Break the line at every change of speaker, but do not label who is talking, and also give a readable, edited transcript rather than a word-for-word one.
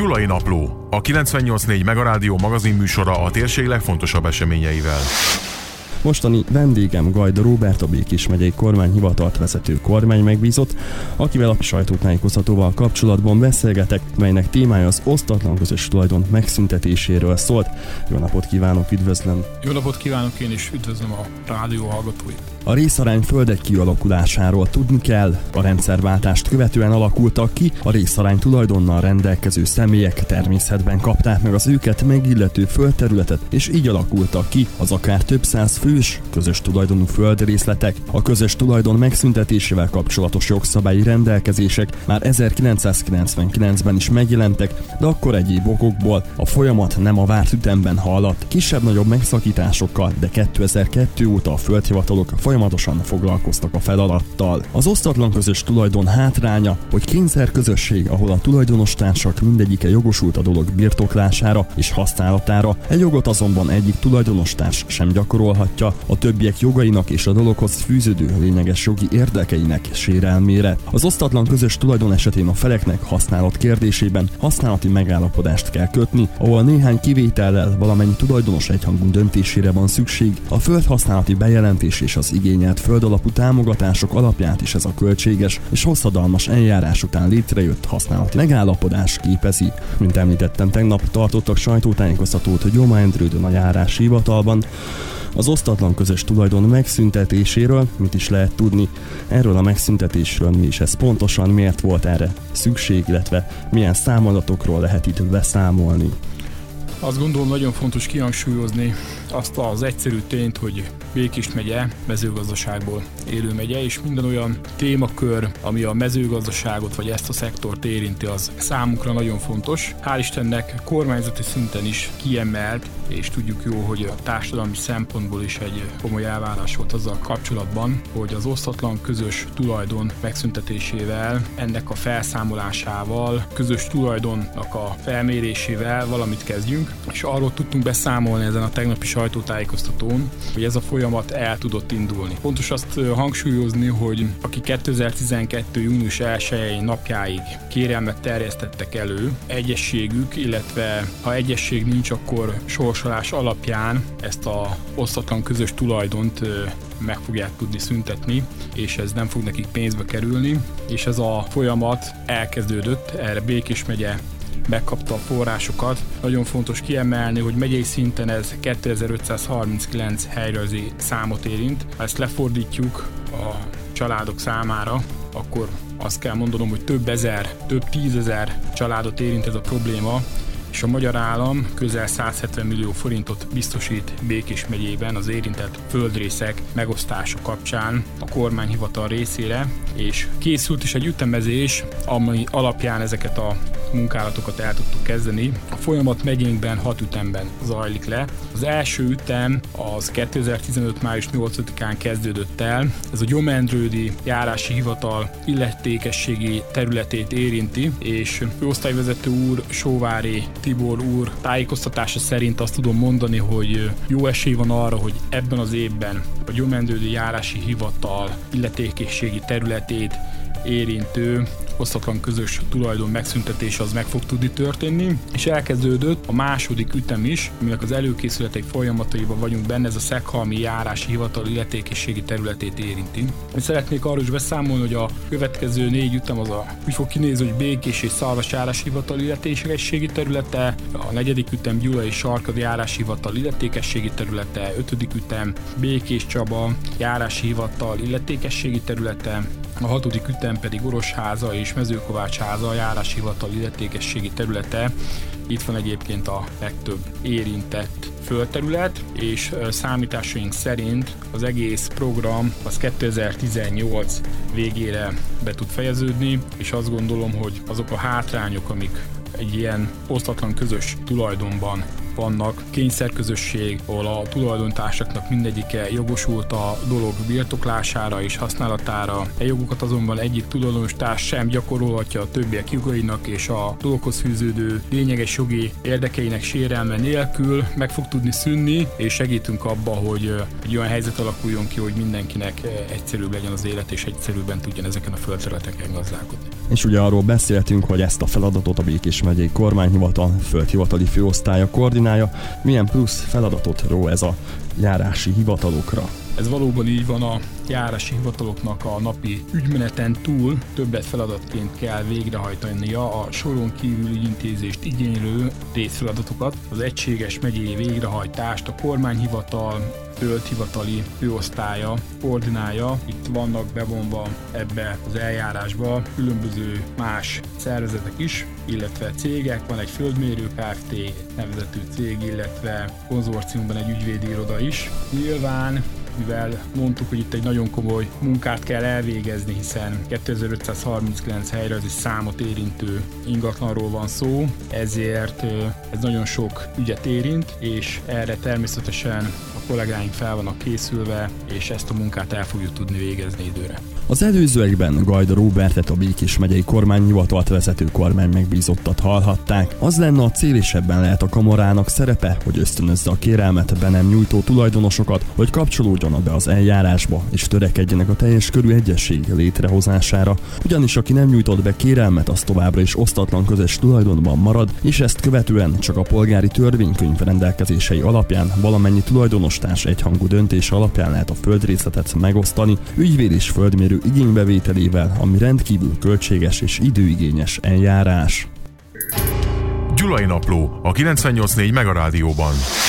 Gyulai Napló, a 98.4 Megarádió magazinműsora a térség legfontosabb eseményeivel.
Mostani vendégem Gajda Róbert, a Békés megyei kormányhivatalt vezető kormánymegbízott, akivel a sajtótájékoztatóval kapcsolatban beszélgetek, melynek témája az osztatlan közös tulajdon megszüntetéséről szólt. Jó napot kívánok, üdvözlöm!
Jó napot kívánok, én is üdvözlöm a rádió hallgatóit!
A részarány földek kialakulásáról tudni kell. A rendszerváltást követően alakultak ki, a részarány tulajdonnal rendelkező személyek természetben kapták meg az őket megillető földterületet, és így alakultak ki az akár több száz fős közös tulajdonú földrészletek. A közös tulajdon megszüntetésével kapcsolatos jogszabályi rendelkezések már 1999-ben is megjelentek, de akkor egyéb okokból a folyamat nem a várt ütemben haladt. Kisebb-nagyobb megszakításokkal, de 2002 óta a földhivatalok folyamatosan foglalkoztak a feladattal. Az osztatlan közös tulajdon hátránya, hogy kényszerközösség, ahol a tulajdonostársak mindegyike jogosult a dolog birtoklására és használatára, egy jogot azonban egyik tulajdonostárs sem gyakorolhatja, a többiek jogainak és a dologhoz fűződő lényeges jogi érdekeinek sérelmére. Az osztatlan közös tulajdon esetén a feleknek használat kérdésében használati megállapodást kell kötni, ahol néhány kivétellel valamennyi tulajdonos egyhangú döntésére van szükség. A földhasználati bejelentés és az igényelt földalapú támogatások alapját is ez a költséges és hosszadalmas eljárás után létrejött használati megállapodás képezi. Mint említettem, tegnap tartottak sajtótájékoztatót a Gyoma Endrődön a járási hivatalban az osztatlan közös tulajdon megszüntetéséről. Mit is lehet tudni erről a megszüntetésről, mi is ez pontosan, miért volt erre szükség, illetve milyen számadatokról lehet itt beszámolni?
Azt gondolom, nagyon fontos kihangsúlyozni azt az egyszerű tényt, hogy Békés megye mezőgazdaságból élő megye, és minden olyan témakör, ami a mezőgazdaságot vagy ezt a szektort érinti, az számunkra nagyon fontos. Hál' Istennek kormányzati szinten is kiemelt, és tudjuk jó, hogy a társadalmi szempontból is egy komoly elvárás volt azzal kapcsolatban, hogy az osztatlan közös tulajdon megszüntetésével, ennek a felszámolásával, közös tulajdonnak a felmérésével valamit kezdjünk, és arról tudtunk beszámolni ezen a tegnapi sajtótájékoztatón, hogy ez a folyamat el tudott indulni. Fontos azt hangsúlyozni, hogy aki 2012. június 1-i napjáig kérelmet terjesztettek elő, egyességük, illetve ha egyesség nincs, akkor sorsolás alapján ezt az osztatlan közös tulajdont meg fogják tudni szüntetni, és ez nem fog nekik pénzbe kerülni, és ez a folyamat elkezdődött, erre Békés megye megkapta a forrásokat. Nagyon fontos kiemelni, hogy megyei szinten ez 2539 helyrajzi számot érint. Ha ezt lefordítjuk a családok számára, akkor azt kell mondanom, hogy több tízezer családot érint ez a probléma, és a magyar állam közel 170 millió forintot biztosít Békés megyében az érintett földrészek megosztása kapcsán a kormányhivatal részére, és készült is egy ütemezés, ami alapján ezeket a munkálatokat el tudtuk kezdeni. A folyamat megyénkben 6 ütemben zajlik le. Az első ütem az 2015. május 8-án kezdődött el. Ez a Gyoma Endrődi járási hivatal illetékességi területét érinti, és főosztályvezető úr, Sóvári Tibor úr tájékoztatása szerint azt tudom mondani, hogy jó esély van arra, hogy ebben az évben a Gyoma Endrődi járási hivatal illetékességi területét érintő osztatlan közös tulajdon megszüntetése az meg fog tudni történni, és elkezdődött a második ütem is, aminek az előkészületek folyamataiban vagyunk benne, ez a Szeghalmi járási hivatal illetékességi területét érinti. Én szeretnék arról is beszámolni, hogy a következő 4 ütem az úgy fog kinézni, hogy Békés és Szarvas járási hivatal illetékességi területe, a 4. ütem Gyula és Sarkad járási hivatal illetékességi területe, 5. ütem Békés Csaba járási hivatal illetékességi területe, a 6. ütem pedig Orosháza és Mezőkovácsháza járási hivatal illetékességi területe. Itt van egyébként a legtöbb érintett földterület, és számításaink szerint az egész program az 2018 végére be tud fejeződni, és azt gondolom, hogy azok a hátrányok, amik egy ilyen osztatlan közös tulajdonban vannak, kényszerközösség, ahol a tulajdontársak mindegyike jogosult a dolog birtoklására és használatára. A jogokat azonban egyik tulajdonostárs sem gyakorolhatja a többiek jogainak és a dologhoz fűződő lényeges jogi érdekeinek sérelme nélkül meg fog tudni szűnni, és segítünk abba, hogy egy olyan helyzet alakuljon ki, hogy mindenkinek egyszerűbb legyen az élet, és egyszerűbben tudjon ezeken a földterületeken gazdálkodni.
És ugye arról beszéltünk, hogy ezt a feladatot a Békés megyei kormányhivatal földhivatali főosztálya koordinálja. Milyen plusz feladatot ró ez a járási hivatalokra?
Ez valóban így van, a járási hivataloknak a napi ügymeneten túl többet feladatként kell végrehajtania a soron kívüli intézést igénylő részfeladatokat. Az egységes megyei végrehajtást a kormányhivatal földhivatali főosztálya koordinálja. Itt vannak bevonva ebbe az eljárásba különböző más szervezetek is, illetve cégek. Van egy földmérő Kft. Nevezetű cég, illetve konzorciumban egy ügyvédi iroda is. Nyilván, mivel mondtuk, hogy itt egy nagyon komoly munkát kell elvégezni, hiszen 2539 helyrajzi számot érintő ingatlanról van szó, ezért ez nagyon sok ügyet érint, és erre természetesen a kollégáink fel vannak készülve, és ezt a munkát el fogjuk tudni végezni időre.
Az előzőekben Gajda Róbertet, a Békés megyei kormányhivatalt vezető kormány megbízottat hallhatták. Az lenne a cél, és ebben lehet a kamarának szerepe, hogy ösztönözze a kérelmet be nem nyújtó tulajdonosokat, hogy kapcsolódjanak be az eljárásba, és törekedjenek a teljes körű egyesség létrehozására. Ugyanis aki nem nyújtott be kérelmet, az továbbra is osztatlan közös tulajdonban marad, és ezt követően csak a polgári törvénykönyv rendelkezései alapján valamennyi tulajdonostárs egyhangú döntése alapján lehet a földrészletet megosztani, ügyvéd és földmérő igénybevételével, ami rendkívül költséges és időigényes eljárás.
Gyulai Napló a 98.4 Megarádióban.